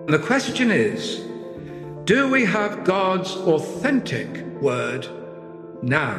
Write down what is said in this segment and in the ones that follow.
The question is, do we have God's authentic word now?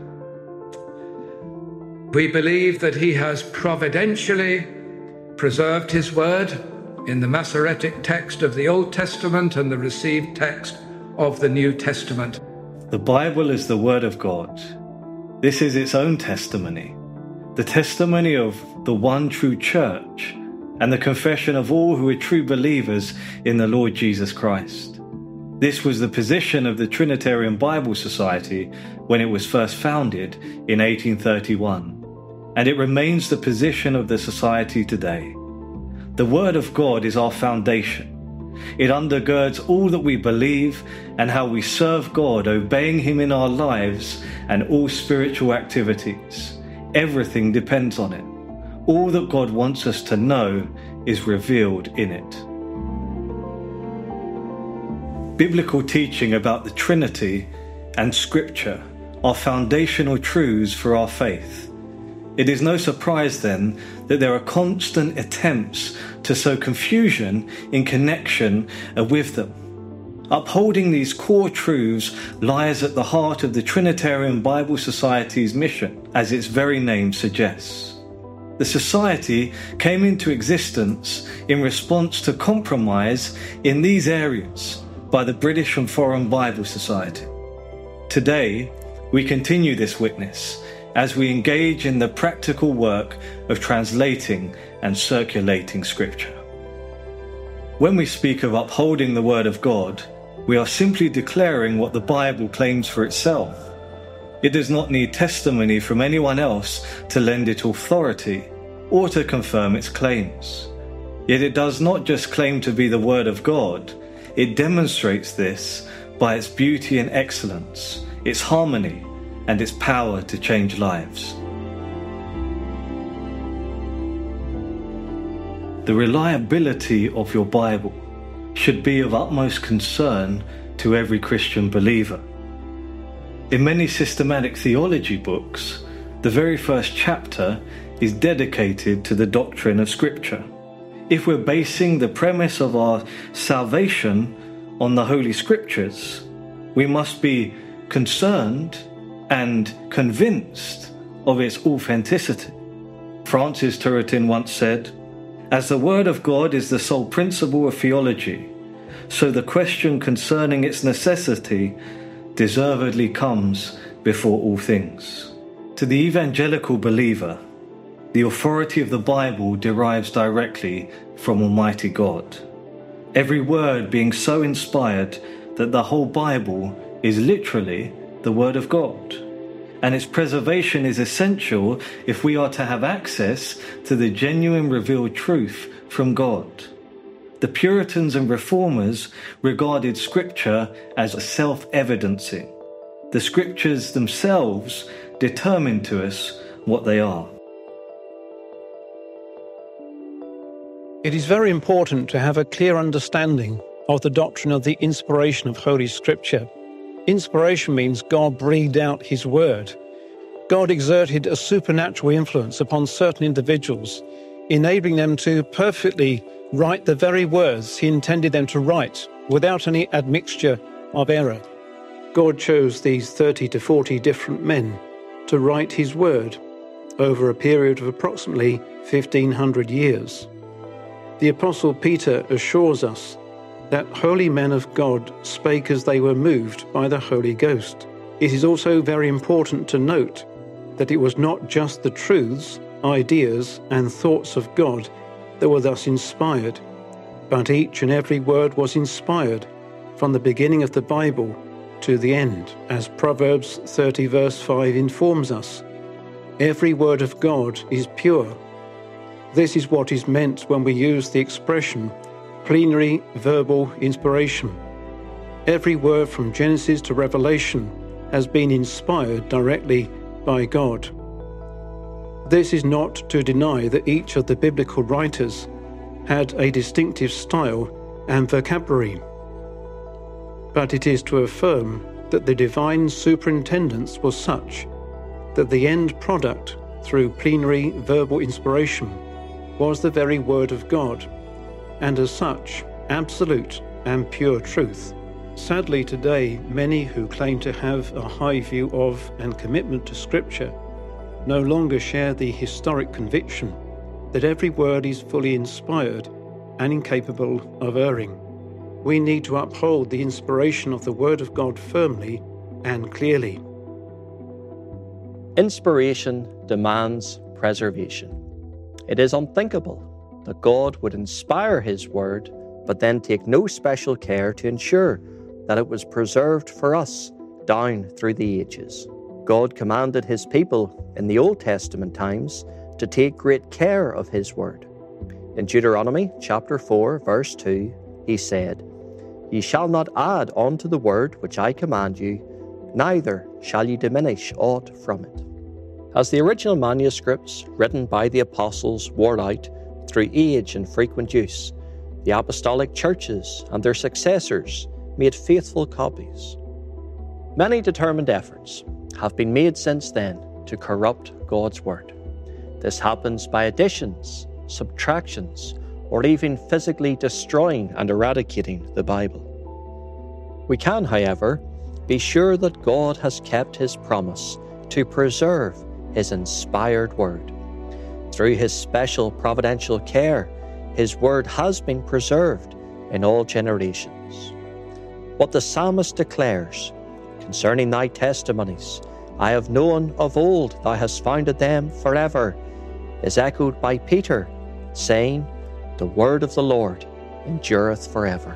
We believe that he has providentially preserved his word in the Masoretic text of the Old Testament and the received text of the New Testament. The Bible is the word of God. This is its own testimony, the testimony of the one true church, and the confession of all who are true believers in the Lord Jesus Christ. This was the position of the Trinitarian Bible Society when it was first founded in 1831, and it remains the position of the Society today. The Word of God is our foundation. It undergirds all that we believe and how we serve God, obeying Him in our lives and all spiritual activities. Everything depends on it. All that God wants us to know is revealed in it. Biblical teaching about the Trinity and Scripture are foundational truths for our faith. It is no surprise then that there are constant attempts to sow confusion in connection with them. Upholding these core truths lies at the heart of the Trinitarian Bible Society's mission, as its very name suggests. The Society came into existence in response to compromise in these areas by the British and Foreign Bible Society. Today, we continue this witness as we engage in the practical work of translating and circulating Scripture. When we speak of upholding the Word of God, we are simply declaring what the Bible claims for itself. It does not need testimony from anyone else to lend it authority or to confirm its claims. Yet it does not just claim to be the Word of God, it demonstrates this by its beauty and excellence, its harmony, and its power to change lives. The reliability of your Bible should be of utmost concern to every Christian believer. In many systematic theology books, the very first chapter is dedicated to the doctrine of Scripture. If we're basing the premise of our salvation on the Holy Scriptures, we must be concerned and convinced of its authenticity. Francis Turretin once said, "As the Word of God is the sole principle of theology, so the question concerning its necessity deservedly comes before all things." To the evangelical believer, the authority of the Bible derives directly from Almighty God. Every word being so inspired that the whole Bible is literally the Word of God. And its preservation is essential if we are to have access to the genuine revealed truth from God. The Puritans and Reformers regarded Scripture as self-evidencing. The Scriptures themselves determine to us what they are. It is very important to have a clear understanding of the doctrine of the inspiration of Holy Scripture. Inspiration means God breathed out His Word. God exerted a supernatural influence upon certain individuals, enabling them to perfectly write the very words He intended them to write without any admixture of error. God chose these 30 to 40 different men to write His Word over a period of approximately 1,500 years. The Apostle Peter assures us that holy men of God spake as they were moved by the Holy Ghost. It is also very important to note that it was not just the truths, ideas, and thoughts of God that were thus inspired, but each and every word was inspired from the beginning of the Bible to the end, as Proverbs 30 verse 5 informs us. Every word of God is pure. This is what is meant when we use the expression plenary verbal inspiration. Every word from Genesis to Revelation has been inspired directly by God. This is not to deny that each of the biblical writers had a distinctive style and vocabulary, but it is to affirm that the divine superintendence was such that the end product, through plenary verbal inspiration, was the very Word of God, and as such absolute and pure truth. Sadly today, many who claim to have a high view of and commitment to Scripture no longer share the historic conviction that every word is fully inspired and incapable of erring. We need to uphold the inspiration of the Word of God firmly and clearly. Inspiration demands preservation. It is unthinkable that God would inspire His Word, but then take no special care to ensure that it was preserved for us down through the ages. God commanded His people in the Old Testament times to take great care of His Word. In Deuteronomy chapter 4, verse 2, He said, "Ye shall not add unto the word which I command you, neither shall ye diminish aught from it." As the original manuscripts written by the apostles wore out through age and frequent use, the apostolic churches and their successors made faithful copies. Many determined efforts have been made since then to corrupt God's Word. This happens by additions, subtractions, or even physically destroying and eradicating the Bible. We can, however, be sure that God has kept His promise to preserve His inspired Word. Through His special providential care, His Word has been preserved in all generations. What the psalmist declares concerning thy testimonies, "I have known of old, thou hast founded them forever," is echoed by Peter, saying, "The word of the Lord endureth forever."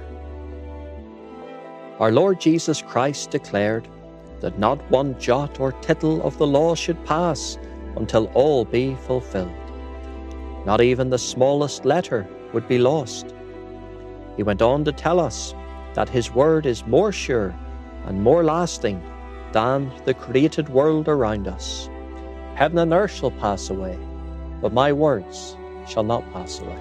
Our Lord Jesus Christ declared that not one jot or tittle of the law should pass until all be fulfilled. Not even the smallest letter would be lost. He went on to tell us that His word is more sure and more lasting than the created world around us. Heaven and earth shall pass away, but my words shall not pass away.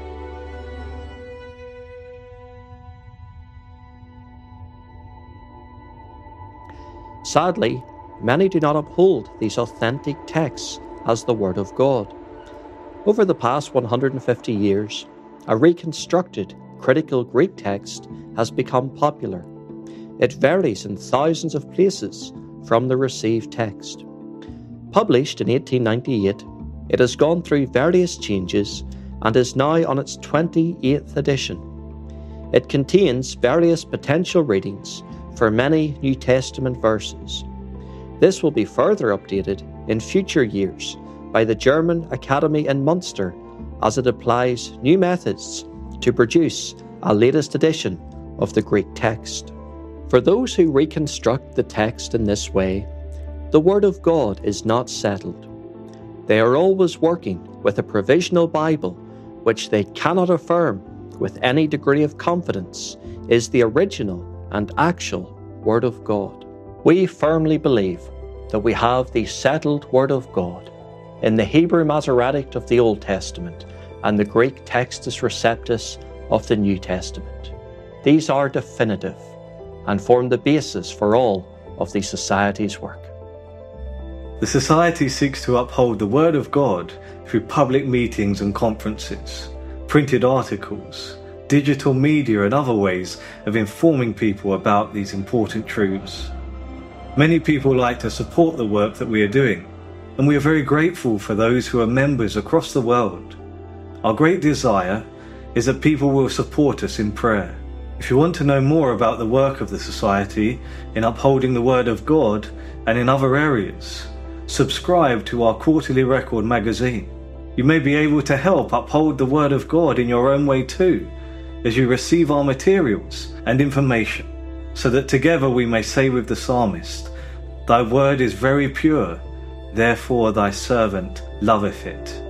Sadly, many do not uphold these authentic texts as the Word of God. Over the past 150 years, a reconstructed critical Greek text has become popular. It varies in thousands of places from the received text. Published in 1898, it has gone through various changes and is now on its 28th edition. It contains various potential readings for many New Testament verses. This will be further updated in future years by the German Academy in Munster as it applies new methods to produce a latest edition of the Greek text. For those who reconstruct the text in this way, the Word of God is not settled. They are always working with a provisional Bible which they cannot affirm with any degree of confidence is the original and actual Word of God. We firmly believe that we have the settled Word of God in the Hebrew Masoretic of the Old Testament and the Greek Textus Receptus of the New Testament. These are definitive and form the basis for all of the Society's work. The Society seeks to uphold the Word of God through public meetings and conferences, printed articles, digital media and other ways of informing people about these important truths. Many people like to support the work that we are doing, and we are very grateful for those who are members across the world. Our great desire is that people will support us in prayer. If you want to know more about the work of the Society in upholding the Word of God and in other areas, subscribe to our quarterly record magazine. You may be able to help uphold the Word of God in your own way too, as you receive our materials and information, so that together we may say with the psalmist, "Thy word is very pure, therefore thy servant loveth it."